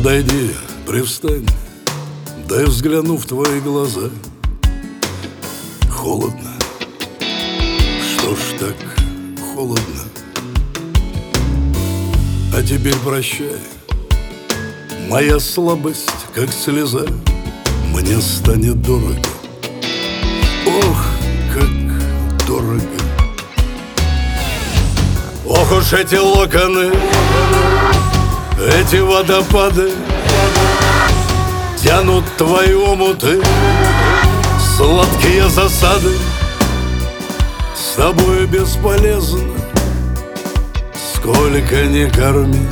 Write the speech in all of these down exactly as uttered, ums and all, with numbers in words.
Подойди, привстань, дай взгляну в твои глаза. Холодно, что ж так холодно? А теперь прощай, моя слабость, как слеза, мне станет дорого. Ох, как дорого. Ох уж эти локоны, эти водопады тянут твои омуты, сладкие засады. С тобой бесполезно, сколько ни корми,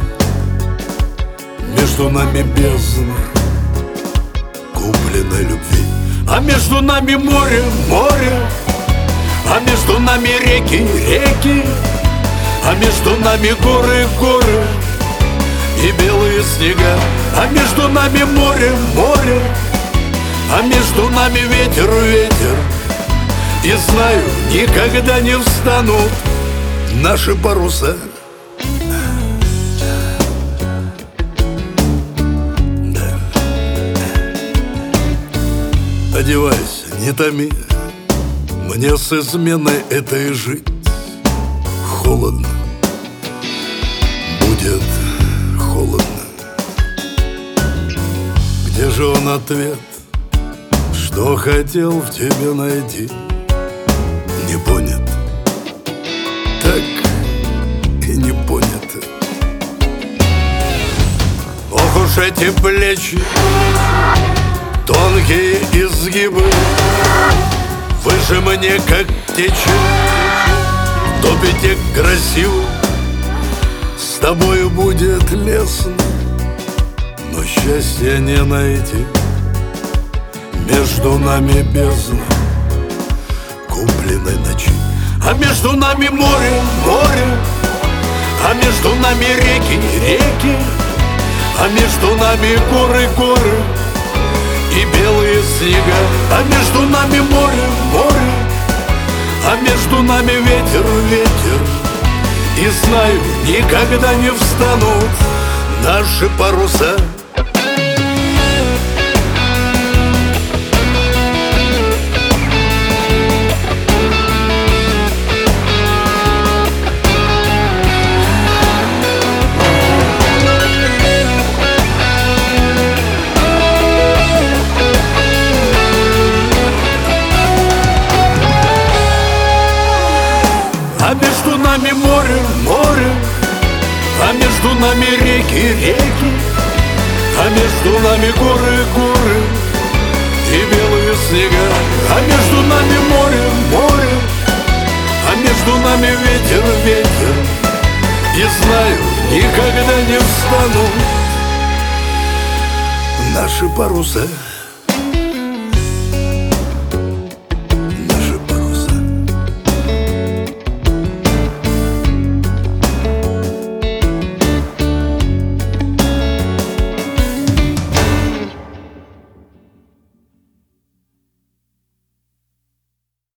между нами бездна купленной любви. А между нами море, море, а между нами реки, реки, а между нами горы, горы и белые снега. А между нами море, море, а между нами ветер, ветер. И знаю, никогда не встанут наши паруса. Да. Одевайся, не томи, мне с изменой этой жить холодно, будет холодно. Где же он ответ, что хотел в тебе найти? Не понят, так и не понято. Ох уж эти плечи, тонкие изгибы, вы же мне как течет, топите красиво. С тобою будет лестно, но счастья не найти. Между нами бездна купленной ночи. А между нами море, море, а между нами реки, реки, а между нами горы, горы и белые снега. А между нами море, море, а между нами ветер, ветер. И знаю, никогда не встанут наши паруса. А между нами море, море, а между нами реки, реки, а между нами горы, горы и белые снега. А между нами море, море, а между нами ветер, ветер. И знаю, никогда не встанут наши паруса.